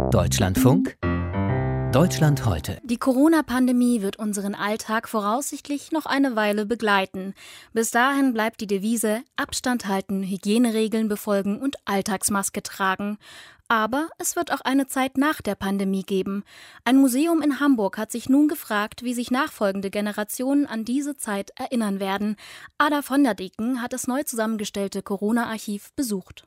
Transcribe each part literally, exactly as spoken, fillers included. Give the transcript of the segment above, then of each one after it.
Deutschlandfunk Deutschland heute. Die Corona-Pandemie wird unseren Alltag voraussichtlich noch eine Weile begleiten. Bis dahin bleibt die Devise Abstand halten, Hygieneregeln befolgen und Alltagsmaske tragen. Aber es wird auch eine Zeit nach der Pandemie geben. Ein Museum in Hamburg hat sich nun gefragt, wie sich nachfolgende Generationen an diese Zeit erinnern werden. Ada von der Deken hat das neu zusammengestellte Corona-Archiv besucht.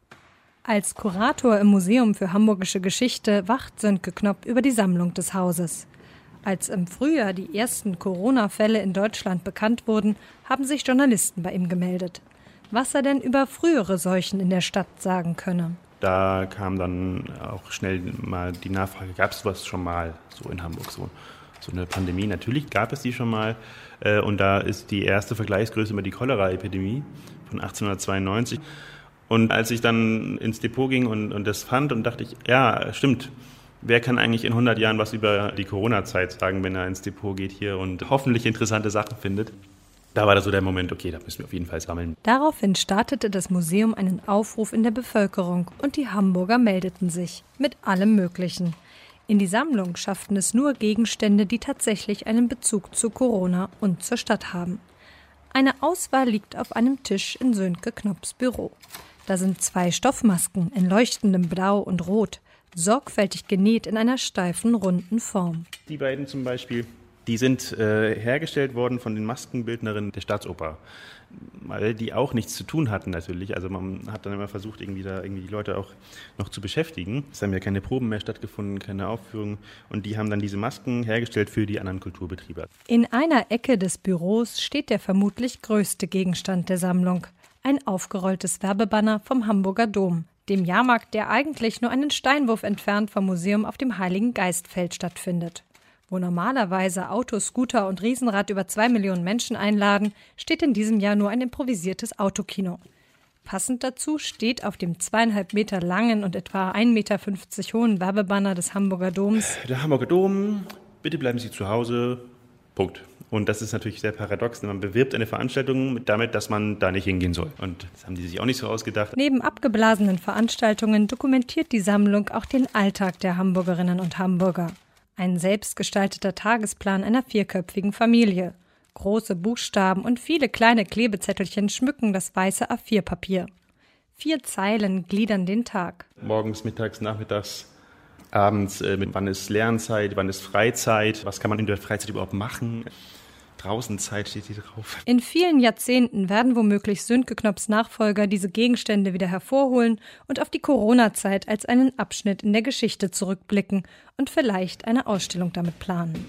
Als Kurator im Museum für Hamburgische Geschichte wacht Sönke Knopp über die Sammlung des Hauses. Als im Frühjahr die ersten Corona-Fälle in Deutschland bekannt wurden, haben sich Journalisten bei ihm gemeldet. Was er denn über frühere Seuchen in der Stadt sagen könne. Da kam dann auch schnell mal die Nachfrage, gab es sowas schon mal so in Hamburg, so, so eine Pandemie? Natürlich gab es die schon mal. Und da ist die erste Vergleichsgröße immer die Cholera-Epidemie von achtzehnhundertzweiundneunzig. Und als ich dann ins Depot ging und, und das fand, und dachte ich, ja, stimmt, wer kann eigentlich in hundert Jahren was über die Corona-Zeit sagen, wenn er ins Depot geht hier und hoffentlich interessante Sachen findet. Da war das so der Moment, okay, da müssen wir auf jeden Fall sammeln. Daraufhin startete das Museum einen Aufruf in der Bevölkerung und die Hamburger meldeten sich mit allem Möglichen. In die Sammlung schafften es nur Gegenstände, die tatsächlich einen Bezug zu Corona und zur Stadt haben. Eine Auswahl liegt auf einem Tisch in Sönke Knopps Büro. Da sind zwei Stoffmasken in leuchtendem Blau und Rot, sorgfältig genäht in einer steifen, runden Form. Die beiden zum Beispiel, die sind äh, hergestellt worden von den Maskenbildnerinnen der Staatsoper, weil die auch nichts zu tun hatten natürlich. Also man hat dann immer versucht, irgendwie da irgendwie die Leute auch noch zu beschäftigen. Es haben ja keine Proben mehr stattgefunden, keine Aufführungen. Und die haben dann diese Masken hergestellt für die anderen Kulturbetriebe. In einer Ecke des Büros steht der vermutlich größte Gegenstand der Sammlung. Ein aufgerolltes Werbebanner vom Hamburger Dom, dem Jahrmarkt, der eigentlich nur einen Steinwurf entfernt vom Museum auf dem Heiligen Geistfeld stattfindet. Wo normalerweise Auto, Scooter und Riesenrad über zwei Millionen Menschen einladen, steht in diesem Jahr nur ein improvisiertes Autokino. Passend dazu steht auf dem zweieinhalb Meter langen und etwa ein Meter fünfzig hohen Werbebanner des Hamburger Doms: Der Hamburger Dom, bitte bleiben Sie zu Hause, Punkt. Und das ist natürlich sehr paradox, denn man bewirbt eine Veranstaltung damit, dass man da nicht hingehen soll. Und das haben die sich auch nicht so ausgedacht. Neben abgeblasenen Veranstaltungen dokumentiert die Sammlung auch den Alltag der Hamburgerinnen und Hamburger. Ein selbstgestalteter Tagesplan einer vierköpfigen Familie. Große Buchstaben und viele kleine Klebezettelchen schmücken das weiße A vier Papier. Vier Zeilen gliedern den Tag. Morgens, mittags, nachmittags, abends, äh, mit wann ist Lernzeit, wann ist Freizeit, was kann man in der Freizeit überhaupt machen. Draußenzeit steht hier drauf. In vielen Jahrzehnten werden womöglich Sönke Knopps Nachfolger diese Gegenstände wieder hervorholen und auf die Corona-Zeit als einen Abschnitt in der Geschichte zurückblicken und vielleicht eine Ausstellung damit planen.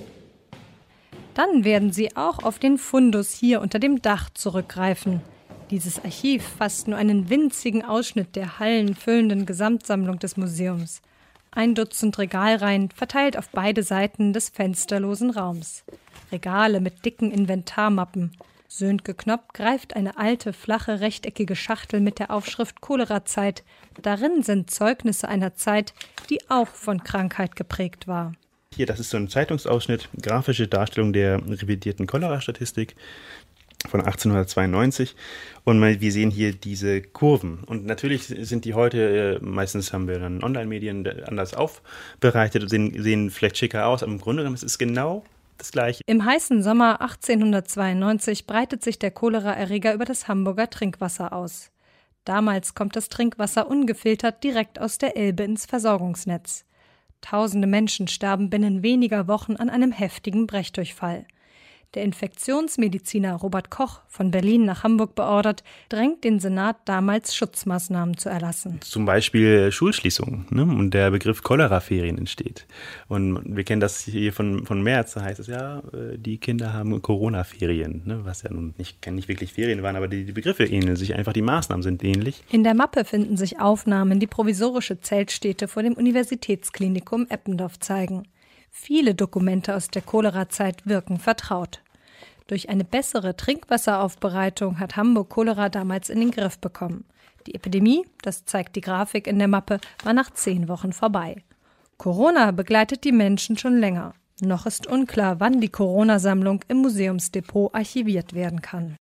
Dann werden sie auch auf den Fundus hier unter dem Dach zurückgreifen. Dieses Archiv fasst nur einen winzigen Ausschnitt der hallenfüllenden Gesamtsammlung des Museums. Ein Dutzend Regalreihen verteilt auf beide Seiten des fensterlosen Raums. Regale mit dicken Inventarmappen. Sönke Knopp greift eine alte, flache, rechteckige Schachtel mit der Aufschrift Cholera-Zeit. Darin sind Zeugnisse einer Zeit, die auch von Krankheit geprägt war. Hier, das ist so ein Zeitungsausschnitt, grafische Darstellung der revidierten Cholera-Statistik von achtzehnhundertzweiundneunzig. Und wir sehen hier diese Kurven. Und natürlich sind die heute, meistens haben wir dann Online-Medien anders aufbereitet und sehen, sehen vielleicht schicker aus, aber im Grunde genommen ist es genau das Gleiche. Im heißen Sommer achtzehnhundertzweiundneunzig breitet sich der Cholera-Erreger über das Hamburger Trinkwasser aus. Damals kommt das Trinkwasser ungefiltert direkt aus der Elbe ins Versorgungsnetz. Tausende Menschen sterben binnen weniger Wochen an einem heftigen Brechdurchfall. Der Infektionsmediziner Robert Koch, von Berlin nach Hamburg beordert, drängt den Senat damals, Schutzmaßnahmen zu erlassen. Zum Beispiel Schulschließungen, ne? Und der Begriff Cholera-Ferien entsteht. Und wir kennen das hier von, von März, da heißt es ja, die Kinder haben Corona-Ferien, ne? Was ja nun nicht, nicht wirklich Ferien waren, aber die, die Begriffe ähneln sich, einfach die Maßnahmen sind ähnlich. In der Mappe finden sich Aufnahmen, die provisorische Zeltstädte vor dem Universitätsklinikum Eppendorf zeigen. Viele Dokumente aus der Cholera-Zeit wirken vertraut. Durch eine bessere Trinkwasseraufbereitung hat Hamburg Cholera damals in den Griff bekommen. Die Epidemie, das zeigt die Grafik in der Mappe, war nach zehn Wochen vorbei. Corona begleitet die Menschen schon länger. Noch ist unklar, wann die Corona-Sammlung im Museumsdepot archiviert werden kann.